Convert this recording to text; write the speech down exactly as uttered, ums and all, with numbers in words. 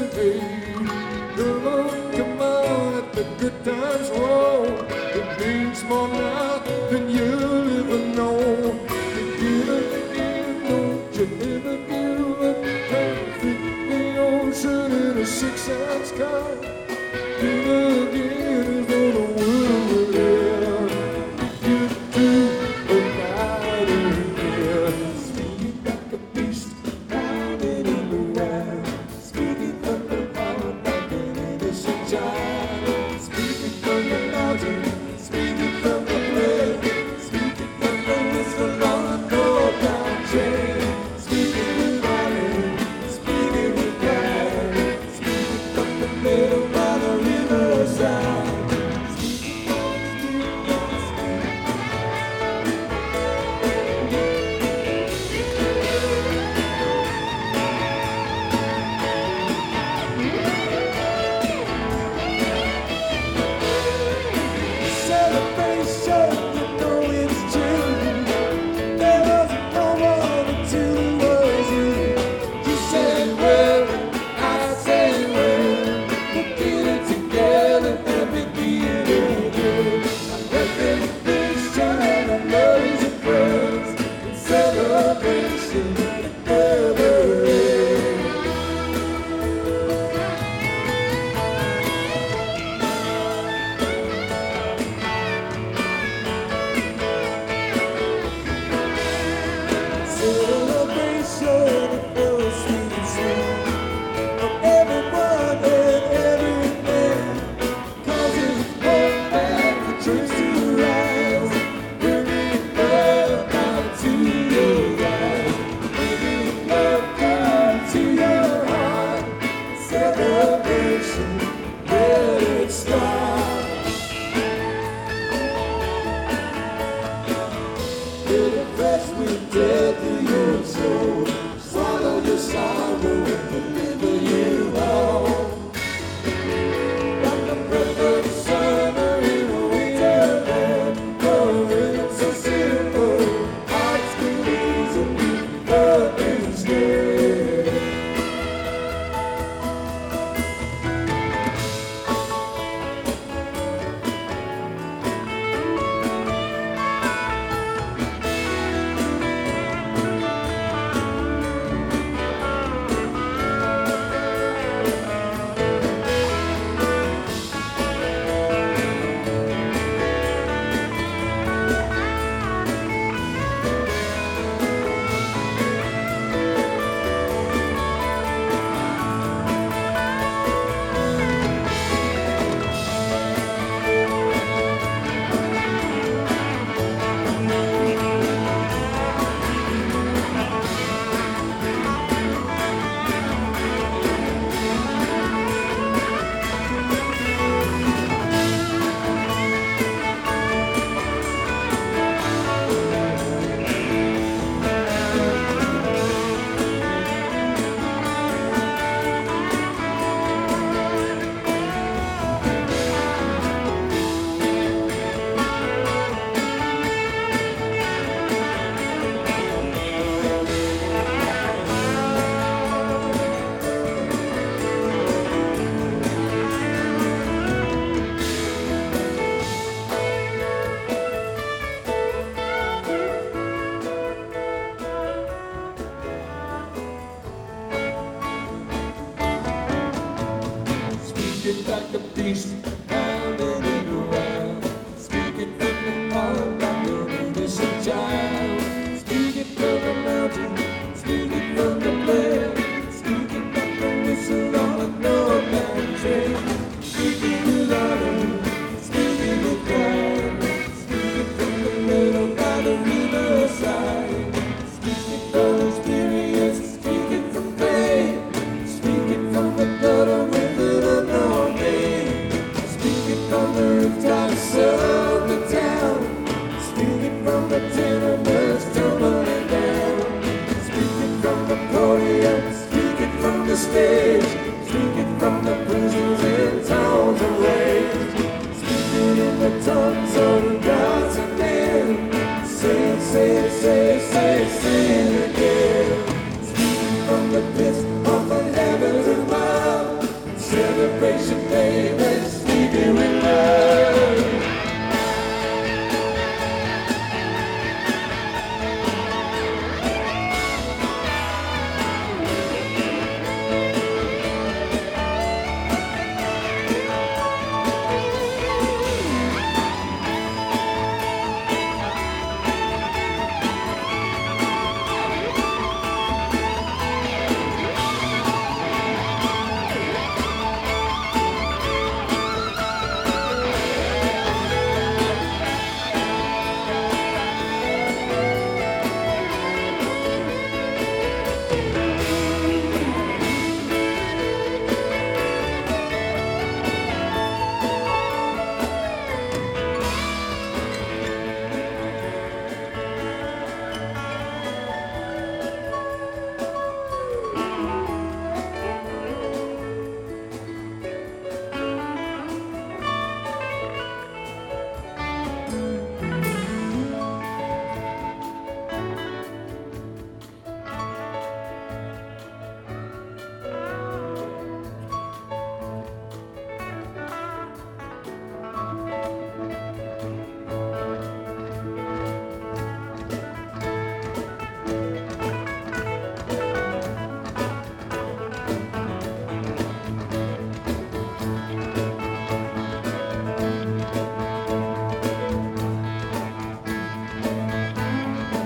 day. Come on, come on, let the good times roll. It means more now than you'll ever know. Begin again, don't you ever give up. Perfect the ocean in a six-ounce car. Begin again is all the world will end. You do a night again. Speaking like a beast, pounding in the wild. Speaking from the heart like an innocent child. Speaking from the mountain, speaking from the blood. Speaking from the whistle on the northbound train. Speaking with honor, speaking with pride. Speaking from the middle by the riverside. Celebration, you know it's true. There wasn't no one until it was you. You said well, I said well. We'll get it together and begin again. Recognition and loves and friends. And celebration never ends. Celebration of the sweet and sweet of everyone and everything. Causing hope and the dreams to rise. Bringing love down to your eyes. Bringing love down to your heart. Celebration, let it start. Feel the fresh wind dead through your soul. Swallow your sorrow and deliver you home. Like the breath of summer in a winterland. Oh, it's so simple. Hearts can easily love instead. Speaking like a beast, pounding in the wild. Speaking from the heart like an innocent child. Speaking from the mountain, speaking from the blood. Speaking from the whistle on the northbound train. Speaking with honor, speaking with pride. Speaking from the middle by the riverside. Speaking from experience, speaking from pain. Speaking from the gutter with an unknown name. celebrate